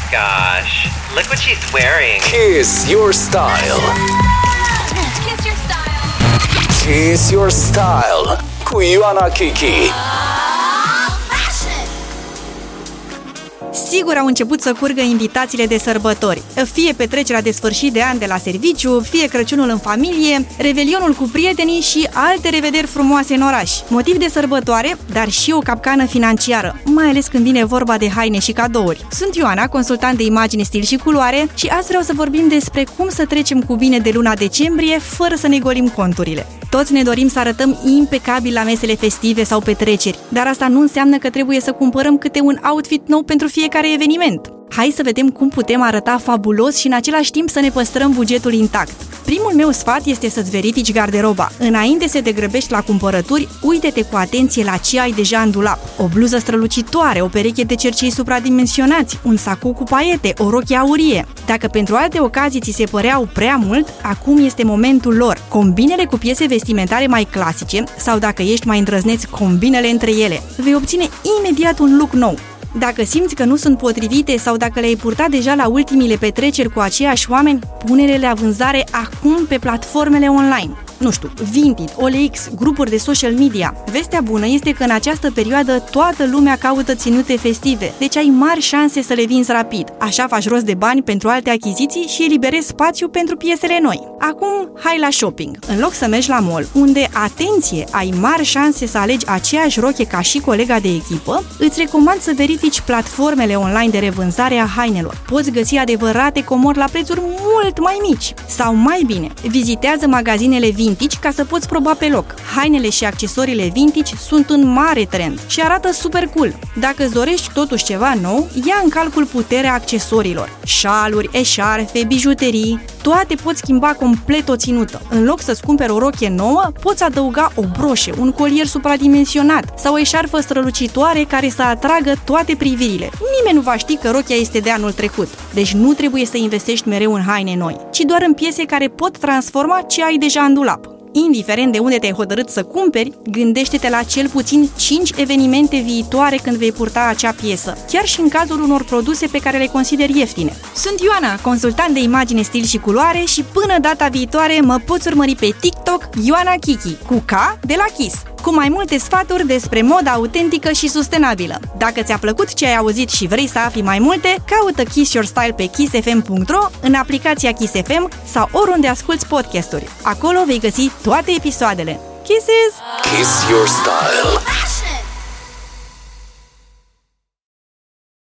gosh, look what she's wearing. Kiss your style. Kiss your style. Kiss your style cu Ioana Kiki. Sigur au început să curgă invitațiile de sărbători. Fie petrecerea de sfârșit de an de la serviciu, fie Crăciunul în familie, revelionul cu prietenii și alte revederi frumoase în oraș. Motiv de sărbătoare, dar și o capcană financiară, mai ales când vine vorba de haine și cadouri. Sunt Ioana, consultant de imagine, stil și culoare și azi vreau să vorbim despre cum să trecem cu bine de luna decembrie fără să ne golim conturile. Toți ne dorim să arătăm impecabil la mesele festive sau petreceri, dar asta nu înseamnă că trebuie să cumpărăm câte un outfit nou pentru fiecare eveniment. Hai să vedem cum putem arăta fabulos și în același timp să ne păstrăm bugetul intact. Primul meu sfat este să-ți verifici garderoba. Înainte să te grăbești la cumpărături, uite-te cu atenție la ce ai deja în dulap. O bluză strălucitoare, o pereche de cercei supradimensionați, un sacou cu paiete, o rochie aurie. Dacă pentru alte ocazii ți se păreau prea mult, acum este momentul lor. Combinele cu piese vestimentare mai clasice sau, dacă ești mai îndrăzneț, combinele între ele. Vei obține imediat un look nou. Dacă simți că nu sunt potrivite sau dacă le-ai purtat deja la ultimile petreceri cu aceiași oameni, pune-le la vânzare acum pe platformele online. Nu știu, Vinted, OLX, grupuri de social media. Vestea bună este că în această perioadă toată lumea caută ținute festive, deci ai mari șanse să le vinzi rapid. Așa faci rost de bani pentru alte achiziții și eliberezi spațiu pentru piesele noi. Acum, hai la shopping. În loc să mergi la mall, unde, atenție, ai mari șanse să alegi aceeași roche ca și colega de echipă, îți recomand să verifici platformele online de revânzare a hainelor. Poți găsi adevărate comori la prețuri mult mai mici. Sau mai bine, vizitează magazinele vintage ca să poți proba pe loc. Hainele și accesoriile vintage sunt un mare trend și arată super cool. Dacă îți dorești totuși ceva nou, ia în calcul puterea accesoriilor. Șaluri, eșarfe, bijuterii, toate pot schimba complet o ținută. În loc să-ți cumperi o rochie nouă, poți adăuga o broșă, un colier supradimensionat sau o eșarfă strălucitoare care să atragă toate privirile. Nimeni nu va ști că rochia este de anul trecut. Deci nu trebuie să investești mereu în haine noi, ci doar în piese care pot transforma ce ai deja în dulap. Indiferent de unde te-ai hotărât să cumperi, gândește-te la cel puțin 5 evenimente viitoare când vei purta acea piesă, chiar și în cazul unor produse pe care le consideri ieftine. Sunt Ioana, consultant de imagine, stil și culoare și până data viitoare mă poți urmări pe TikTok Ioana Kiki, cu K de la Kiss, cu mai multe sfaturi despre moda autentică și sustenabilă. Dacă ți-a plăcut ce ai auzit și vrei să afli mai multe, caută Kiss Your Style pe kissfm.ro, în aplicația Kiss FM sau oriunde asculți podcasturi. Acolo vei găsi toate episoadele. Kisses! Kiss your style.